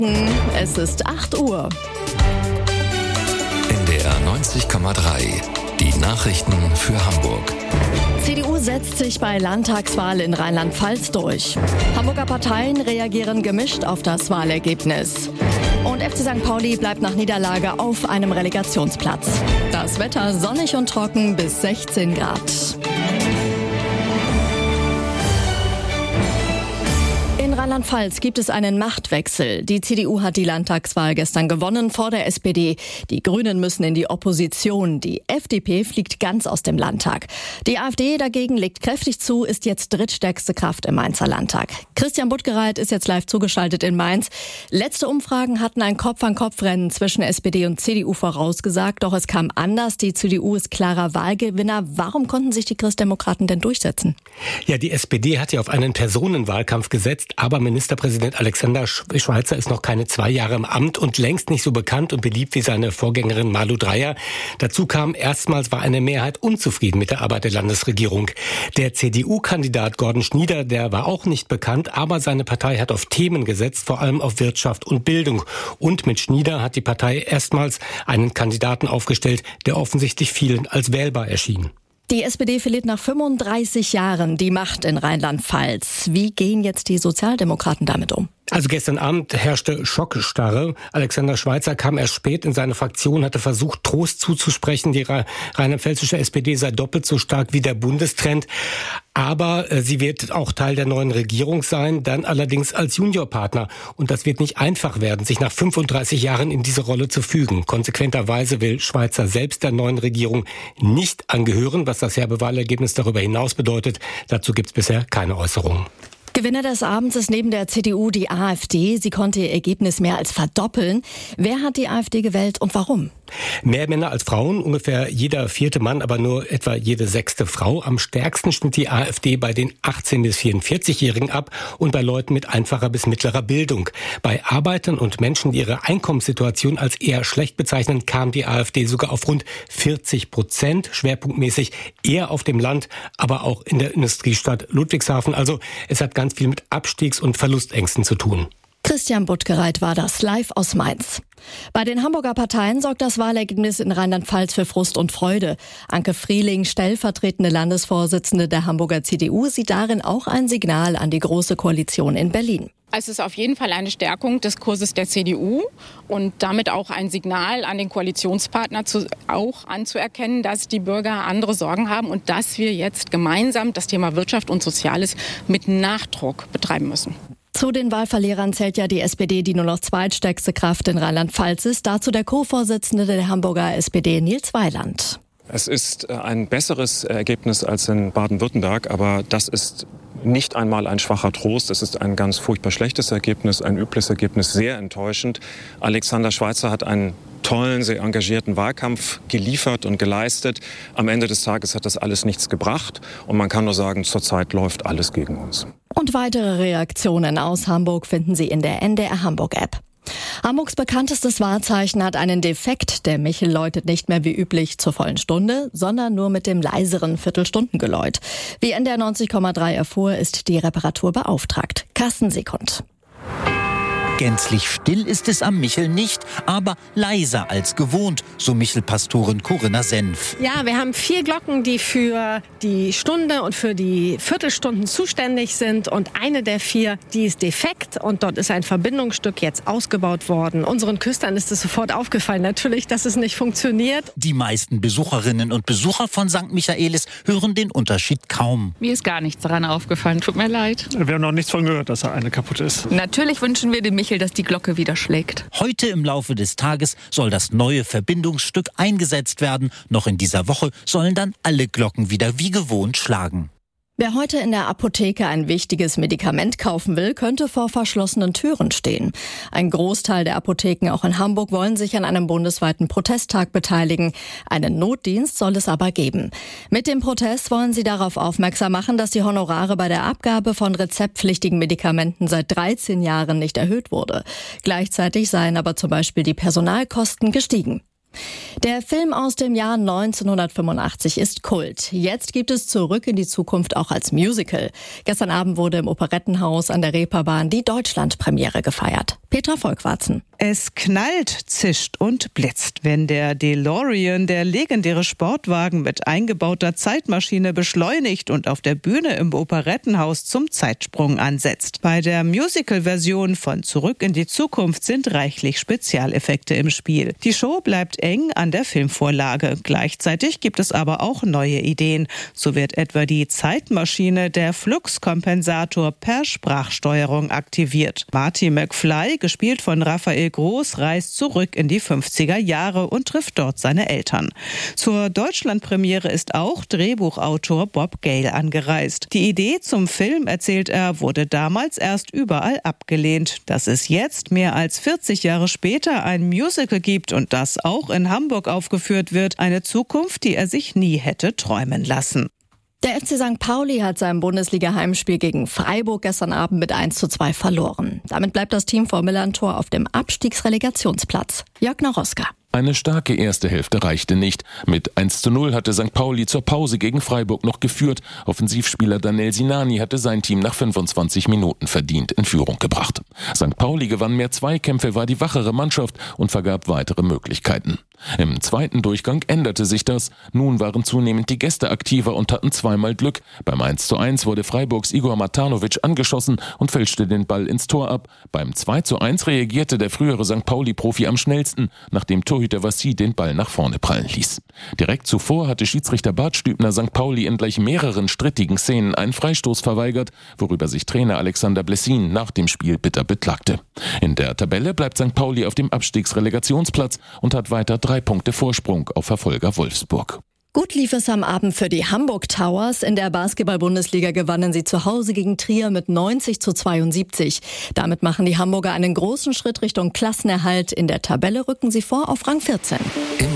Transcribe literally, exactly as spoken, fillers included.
Es ist acht Uhr. N D R neunzig Komma drei. Die Nachrichten für Hamburg. C D U setzt sich bei Landtagswahl in Rheinland-Pfalz durch. Hamburger Parteien reagieren gemischt auf das Wahlergebnis. Und F C Sankt Pauli bleibt nach Niederlage auf einem Relegationsplatz. Das Wetter sonnig und trocken bis sechzehn Grad. In Rheinland-Pfalz gibt es einen Machtwechsel. Die C D U hat die Landtagswahl gestern gewonnen vor der S P D. Die Grünen müssen in die Opposition. Die F D P fliegt ganz aus dem Landtag. Die AfD dagegen legt kräftig zu, ist jetzt drittstärkste Kraft im Mainzer Landtag. Christian Buttgereit ist jetzt live zugeschaltet in Mainz. Letzte Umfragen hatten ein Kopf-an-Kopf-Rennen zwischen S P D und C D U vorausgesagt. Doch es kam anders. Die C D U ist klarer Wahlgewinner. Warum konnten sich die Christdemokraten denn durchsetzen? Ja, die S P D hat ja auf einen Personenwahlkampf gesetzt. Aber Ministerpräsident Alexander Schweitzer ist noch keine zwei Jahre im Amt und längst nicht so bekannt und beliebt wie seine Vorgängerin Malu Dreyer. Dazu kam, erstmals war eine Mehrheit unzufrieden mit der Arbeit der Landesregierung. Der C D U-Kandidat Gordon Schnieder, der war auch nicht bekannt, aber seine Partei hat auf Themen gesetzt, vor allem auf Wirtschaft und Bildung. Und mit Schnieder hat die Partei erstmals einen Kandidaten aufgestellt, der offensichtlich vielen als wählbar erschien. Die S P D verliert nach fünfunddreißig Jahren die Macht in Rheinland-Pfalz. Wie gehen jetzt die Sozialdemokraten damit um? Also gestern Abend herrschte Schockstarre. Alexander Schweitzer kam erst spät in seine Fraktion, hatte versucht, Trost zuzusprechen. Die rheinland-pfälzische S P D sei doppelt so stark wie der Bundestrend. Aber äh, sie wird auch Teil der neuen Regierung sein, dann allerdings als Juniorpartner. Und das wird nicht einfach werden, sich nach fünfunddreißig Jahren in diese Rolle zu fügen. Konsequenterweise will Schweitzer selbst der neuen Regierung nicht angehören, was das herbe Wahlergebnis darüber hinaus bedeutet. Dazu gibt es bisher keine Äußerungen. Gewinner des Abends ist neben der C D U die AfD. Sie konnte ihr Ergebnis mehr als verdoppeln. Wer hat die AfD gewählt und warum? Mehr Männer als Frauen, ungefähr jeder vierte Mann, aber nur etwa jede sechste Frau. Am stärksten schnitt die AfD bei den achtzehn- bis vierundvierzig-Jährigen ab und bei Leuten mit einfacher bis mittlerer Bildung. Bei Arbeitern und Menschen, die ihre Einkommenssituation als eher schlecht bezeichnen, kam die AfD sogar auf rund vierzig Prozent, schwerpunktmäßig eher auf dem Land, aber auch in der Industriestadt Ludwigshafen. Also es hat ganz viel mit Abstiegs- und Verlustängsten zu tun. Christian Buttgereit war das live aus Mainz. Bei den Hamburger Parteien sorgt das Wahlergebnis in Rheinland-Pfalz für Frust und Freude. Anke Frieling, stellvertretende Landesvorsitzende der Hamburger C D U, sieht darin auch ein Signal an die Große Koalition in Berlin. Es ist auf jeden Fall eine Stärkung des Kurses der C D U und damit auch ein Signal an den Koalitionspartner zu, auch anzuerkennen, dass die Bürger andere Sorgen haben und dass wir jetzt gemeinsam das Thema Wirtschaft und Soziales mit Nachdruck betreiben müssen. Zu den Wahlverlierern zählt ja die S P D, die nur noch zweitstärkste Kraft in Rheinland-Pfalz ist. Dazu der Co-Vorsitzende der Hamburger S P D, Nils Weiland. Es ist ein besseres Ergebnis als in Baden-Württemberg, aber das ist nicht einmal ein schwacher Trost. Es ist ein ganz furchtbar schlechtes Ergebnis, ein übles Ergebnis, sehr enttäuschend. Alexander Schweitzer hat einen tollen, sehr engagierten Wahlkampf geliefert und geleistet. Am Ende des Tages hat das alles nichts gebracht und man kann nur sagen, zurzeit läuft alles gegen uns. Und weitere Reaktionen aus Hamburg finden Sie in der N D R Hamburg-App. Hamburgs bekanntestes Wahrzeichen hat einen Defekt. Der Michel läutet nicht mehr wie üblich zur vollen Stunde, sondern nur mit dem leiseren Viertelstundengeläut. Wie N D R neunzig Komma drei erfuhr, ist die Reparatur beauftragt. Carsten Sekund. Gänzlich still ist es am Michel nicht, aber leiser als gewohnt, so Michelpastorin Corinna Senf. Ja, wir haben vier Glocken, die für die Stunde und für die Viertelstunden zuständig sind. Und eine der vier, die ist defekt und dort ist ein Verbindungsstück jetzt ausgebaut worden. Unseren Küstern ist es sofort aufgefallen, natürlich, dass es nicht funktioniert. Die meisten Besucherinnen und Besucher von Sankt Michaelis hören den Unterschied kaum. Mir ist gar nichts daran aufgefallen, tut mir leid. Wir haben noch nichts von gehört, dass da eine kaputt ist. Natürlich wünschen wir dem Michel, dass die Glocke wieder schlägt. Heute im Laufe des Tages soll das neue Verbindungsstück eingesetzt werden. Noch in dieser Woche sollen dann alle Glocken wieder wie gewohnt schlagen. Wer heute in der Apotheke ein wichtiges Medikament kaufen will, könnte vor verschlossenen Türen stehen. Ein Großteil der Apotheken auch in Hamburg wollen sich an einem bundesweiten Protesttag beteiligen. Einen Notdienst soll es aber geben. Mit dem Protest wollen sie darauf aufmerksam machen, dass die Honorare bei der Abgabe von rezeptpflichtigen Medikamenten seit dreizehn Jahren nicht erhöht wurde. Gleichzeitig seien aber zum Beispiel die Personalkosten gestiegen. Der Film aus dem Jahr neunzehnhundertfünfundachtzig ist Kult. Jetzt gibt es Zurück in die Zukunft auch als Musical. Gestern Abend wurde im Operettenhaus an der Reeperbahn die Deutschlandpremiere gefeiert. Petra Volkwarzen. Es knallt, zischt und blitzt, wenn der DeLorean, der legendäre Sportwagen mit eingebauter Zeitmaschine, beschleunigt und auf der Bühne im Operettenhaus zum Zeitsprung ansetzt. Bei der Musical-Version von Zurück in die Zukunft sind reichlich Spezialeffekte im Spiel. Die Show bleibt eng an der Filmvorlage. Gleichzeitig gibt es aber auch neue Ideen. So wird etwa die Zeitmaschine, der Fluxkompensator, per Sprachsteuerung aktiviert. Marty McFly, gespielt von Raphael Groß, reist zurück in die fünfziger Jahre und trifft dort seine Eltern. Zur Deutschlandpremiere ist auch Drehbuchautor Bob Gale angereist. Die Idee zum Film, erzählt er, wurde damals erst überall abgelehnt. Dass es jetzt, mehr als vierzig Jahre später, ein Musical gibt und das auch in Hamburg aufgeführt wird, eine Zukunft, die er sich nie hätte träumen lassen. Der F C Sankt Pauli hat sein Bundesliga-Heimspiel gegen Freiburg gestern Abend mit eins zu zwei verloren. Damit bleibt das Team vor Millantor auf dem Abstiegsrelegationsplatz. Jörg Naroska. Eine starke erste Hälfte reichte nicht. Mit eins zu null hatte Sankt Pauli zur Pause gegen Freiburg noch geführt. Offensivspieler Danel Sinani hatte sein Team nach fünfundzwanzig Minuten verdient in Führung gebracht. Sankt Pauli gewann mehr Zweikämpfe, war die wachere Mannschaft und vergab weitere Möglichkeiten. Im zweiten Durchgang änderte sich das. Nun waren zunehmend die Gäste aktiver und hatten zweimal Glück. Beim eins zu eins wurde Freiburgs Igor Matanovic angeschossen und fälschte den Ball ins Tor ab. Beim zwei zu eins reagierte der frühere Sankt Pauli-Profi am schnellsten, nachdem Torhüter Vassi den Ball nach vorne prallen ließ. Direkt zuvor hatte Schiedsrichter Bart Stübner Sankt Pauli in gleich mehreren strittigen Szenen einen Freistoß verweigert, worüber sich Trainer Alexander Blessin nach dem Spiel bitter beklagte. In der Tabelle bleibt Sankt Pauli auf dem Abstiegsrelegationsplatz und hat weiter drei Punkte Vorsprung auf Verfolger Wolfsburg. Gut lief es am Abend für die Hamburg Towers. In der Basketball-Bundesliga gewannen sie zu Hause gegen Trier mit neunzig zu zweiundsiebzig. Damit machen die Hamburger einen großen Schritt Richtung Klassenerhalt. In der Tabelle rücken sie vor auf Rang vierzehn.